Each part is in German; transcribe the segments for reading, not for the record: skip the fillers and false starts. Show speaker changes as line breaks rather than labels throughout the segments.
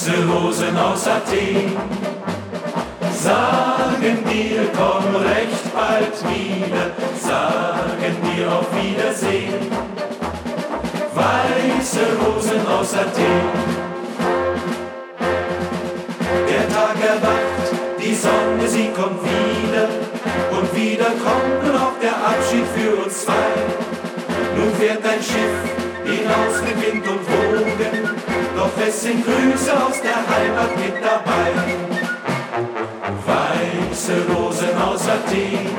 Weiße Rosen aus Athen sagen dir, komm recht bald wieder, sagen dir auf Wiedersehen. Weiße Rosen aus Athen. Der Tag erwacht, die Sonne, sie kommt wieder, und wieder kommt nur noch der Abschied für uns zwei. Nun fährt ein Schiff hinaus mit Wind und Wogen, doch es sind Grüße aus der Heimat mit dabei. Weiße Rosen aus Athen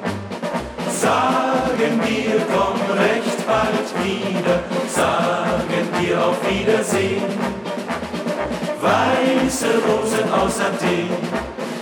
sagen dir, komm recht bald wieder, sagen dir auf Wiedersehen. Weiße Rosen aus Athen.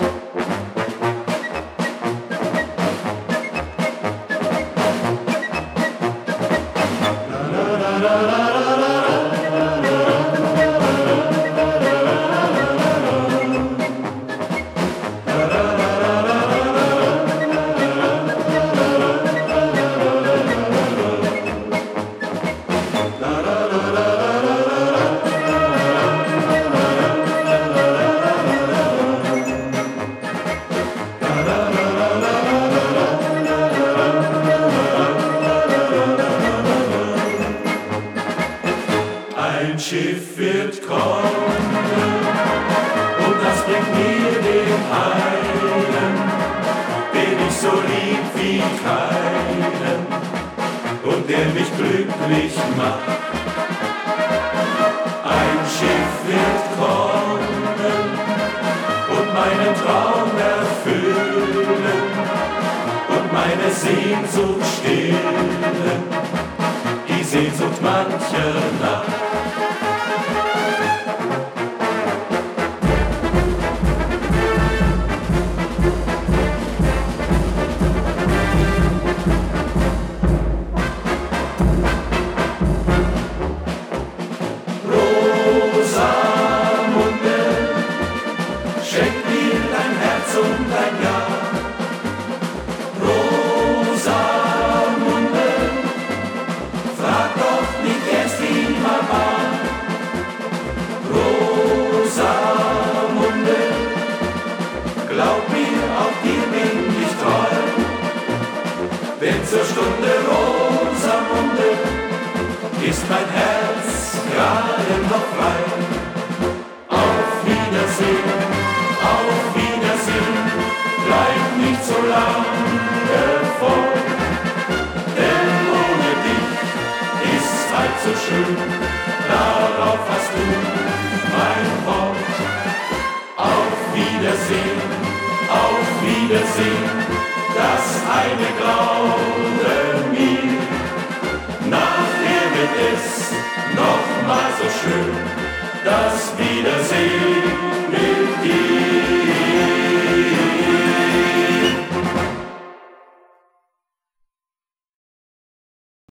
Ein Schiff wird kommen, und das bringt mir den einen, den ich so lieb wie keinen, und der mich glücklich macht. Ein Schiff wird kommen und meinen Traum erfüllen und meine Sehnsucht stillen, die Sehnsucht mancher Nacht. Schenk mir dein Herz und dein Ja. Rosamunde, frag doch nicht erst die Mama. Rosamunde, glaub mir, auch dir bin ich treu. Denn zur Stunde Rosamunde ist mein Herz gerade noch frei. Auf Wiedersehen. Auf Wiedersehen, bleib nicht so lange fort, denn ohne dich ist halt so schön, darauf hast du mein Wort. Auf Wiedersehen, das eine Grau.